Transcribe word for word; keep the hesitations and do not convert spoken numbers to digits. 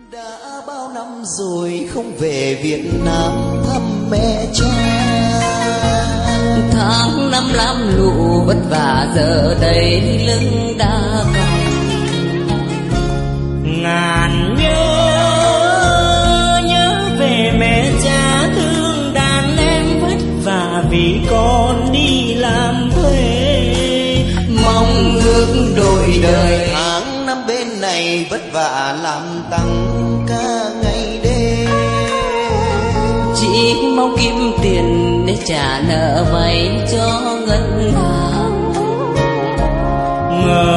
Đã bao năm rồi không về Việt Nam thăm mẹ cha. Tháng năm lam lũ vất vả giờ đây lưng đã còng. Ngàn nhớ nhớ về mẹ cha thương đàn em vất vả vì con đi làm thuê. Mong ước đổi đời tháng năm bên này vất vả làm tăng ca ngày đêm. Chỉ mong kiếm tiền để trả nợ vay cho ngân hàng. Ngờ